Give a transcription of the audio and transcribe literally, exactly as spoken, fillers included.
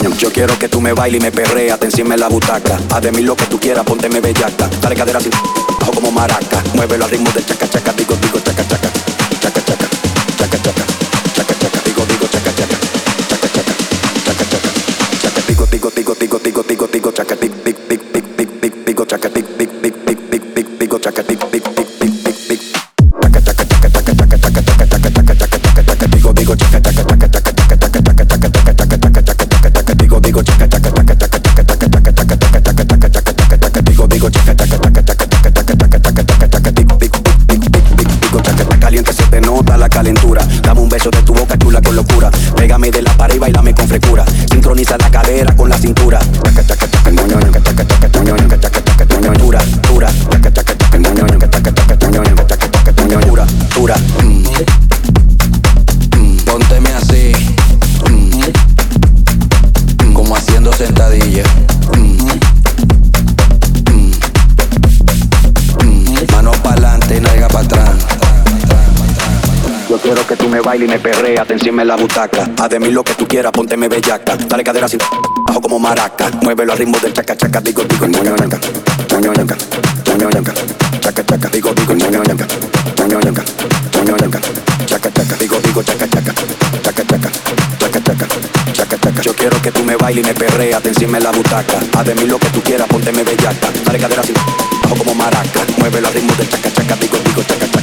Yo quiero que tú me bailes y me perreas, te encima en la butaca. Haz de mí lo que tú quieras, pónteme bellaca. Dale cadera sin bajo como maraca. Muévelo al ritmo del chaca chaca, digo digo chaca chaca. Chaca chaca, chaca chaca, chaca chaca, digo digo chaca chaca. Chaca chaca, chaca chaca, chaca digo digo digo digo digo digo digo chaca tic tic tic tic tic tic digo chaca tic tic tic tic tic tic digo chaca tic tic tic tic tic tic. Chaca chaca chaca chaca chaca chaca chaca chaca chaca chaca chaca digo digo chaca chaca chaca chaca chaca chaca chaca chaca chaca digo digo chaca chaca chaca chaca chaca chaca chaca chaca chaca chaca chaca chaca digo digo chaca chaca chaca chaca chaca chaca chaca chaca chaca digo digo digo chaca chaca caliente se te nota la calentura. Dame un beso de tu boca chula con locura. Pégame de la pared y bailame con frescura. Sincroniza la cadera con la cintura. Chaca chaca chaca moño chaca chaca chaca moño chaca chaca chaca moño dura dura chaca chaca chaca moño chaca chaca chaca moño chaca chaca moño dura dura. Pónteme así, como haciendo sentadilla. Mano pa'lante y nalga pa' atrás. Yo quiero que tú me bailes y me perreas, te encima en la butaca. Haz de mí lo que tú quieras, pónteme bellaca. Dale cadera sin bajo como maraca. Muévelo al ritmo del chaca chaca, digo digo moño chaca, moño chaca, moño chaca, chaca chaca, digo digo moño chaca, moño chaca, moño chaca, chaca chaca, digo digo chaca chaca, chaca chaca, chaca chaca, chaca chaca. Yo quiero que tú me bailes y me perreas, te encima en la butaca. Haz de mí lo que tú quieras, pónteme bellaca. Dale cadera sin bajo como maraca. Muévelo al ritmo del chaca chaca, digo digo chaca chaca.